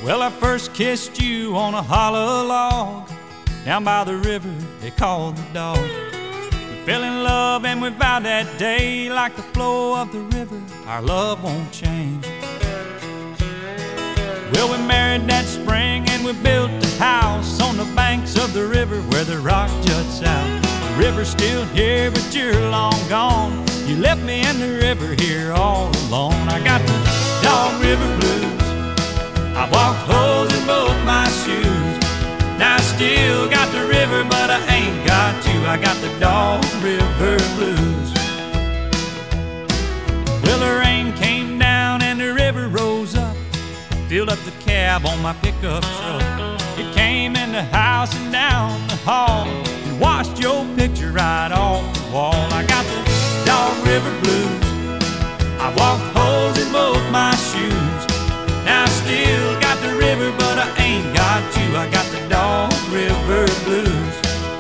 Well, I first kissed you on a hollow log down by the river they call the Dog. We fell in love and we vowed that day, like the flow of the river, our love won't change. Well, we married that spring and we built a house on the banks of the river where the rock juts out. The river's still here, but you're long gone. You left me in the river here all alone. I got the Dog River blues. I've walked holes in both my shoes. Now I still got the river, but I ain't got you. I got the Dog River blues. Well, the rain came down and the river rose up, filled up the cab on my pickup truck. It came in the house and down the hall and washed your picture right off the wall. I got the Dog River blues. I've walked holes in both my shoes. Now I still got the river, but I ain't got you. I got the Dog River blues.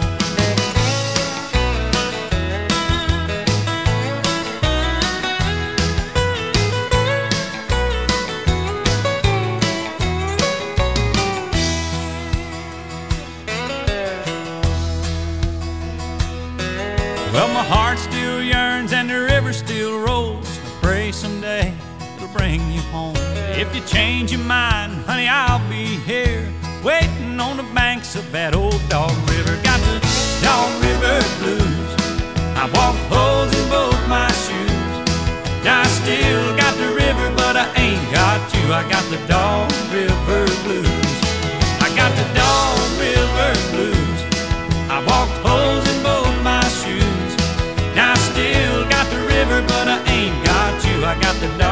Well, my heart still yearns and the river still rolls. I pray someday it'll bring you home. If you change your mind, honey, I'll be here, waiting on the banks of that old Dog River. Got the Dog River blues. I've walked holes in both my shoes. Now I still got the river, but I ain't got you. I got the Dog River blues. I got the Dog River blues. I've walked holes in both my shoes. Now I still got the river, but I ain't got you. I got the